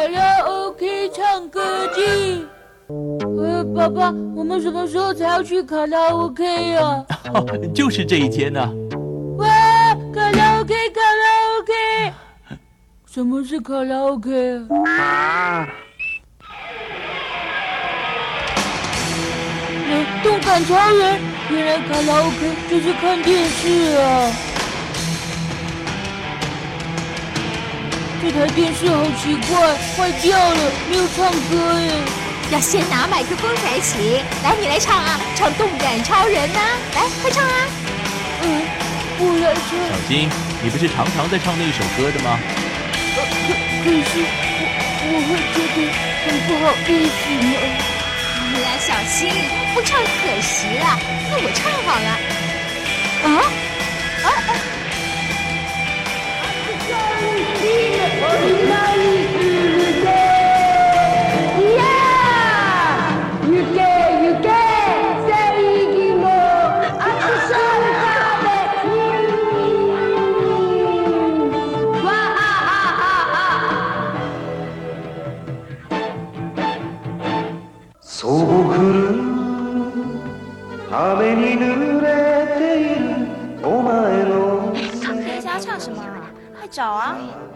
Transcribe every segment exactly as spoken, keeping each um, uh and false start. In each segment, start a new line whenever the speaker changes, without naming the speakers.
拉 OK 唱歌季。呃，爸爸，我们什么时候才要去卡拉 OK 啊？
哦，就是这一天呢、啊。
哇，卡拉 OK， 卡拉 OK。什么是卡拉 OK 啊？呃，动感超人，原来卡拉 OK 就是看电视啊。这台电视好奇怪，坏掉了，没有唱歌耶。
要先拿麦克风才行。来，你来唱啊，唱《动感超人》呐、啊！来，快唱啊！
嗯，我来唱。
小新，你不是常常在唱那一首歌的吗？
呃，可可是我我会觉得很不好意思呢。
哎呀，小新，不唱可惜了，那我唱好了。啊啊啊！
そう降る雨に濡れているお前の
等一下要唱什么啊？快找啊！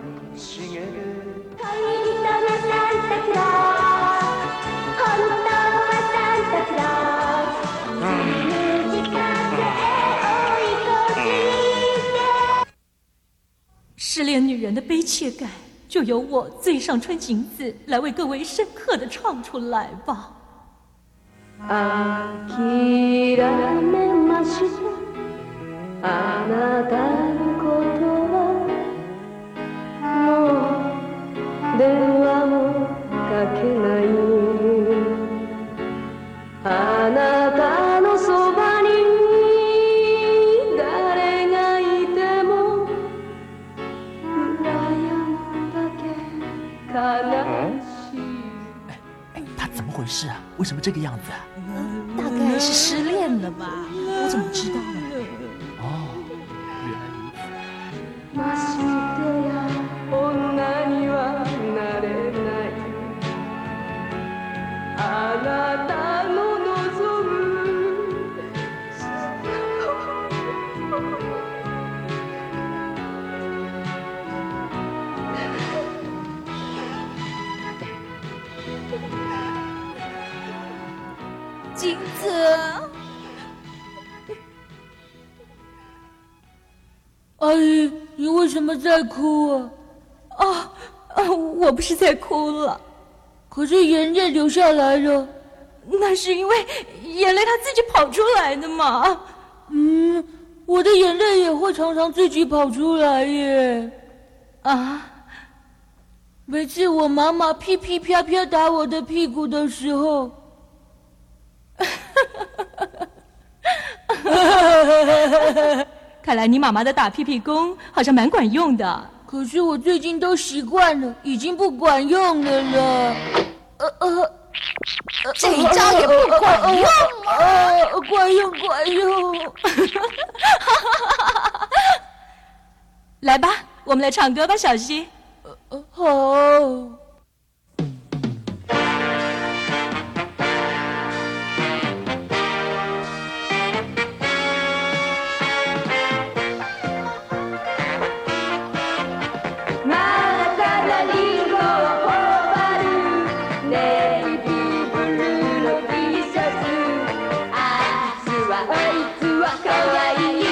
失恋女人的悲切感，就由我醉上春景子来为各位深刻的唱出来吧。
諦めましたあなたのことはもう電話もかけないあなたのそばに誰がいても羨むだけ悲しい。
哎，他怎么回事啊？为什么这个样子啊？
大概是失恋了吧？我怎么知道呢？
哦，原来如此。
ましてや女にはなれないあなたの望む
景子。
阿姨，你为什么在哭啊？
啊啊！我不是在哭了，
可是眼泪流下来了。
那是因为眼泪它自己跑出来的嘛。
嗯，我的眼泪也会常常自己跑出来耶。
啊！
每次我妈妈噼噼啪啪打我的屁股的时候，
看来你妈妈的打屁屁功好像蛮管用的。
可是我最近都习惯了，已经不管用了了。呃呃，
这一招也不管用。
呃，管用管用。
来吧，我们来唱歌吧，小溪。
呃，好。
あいつは可愛い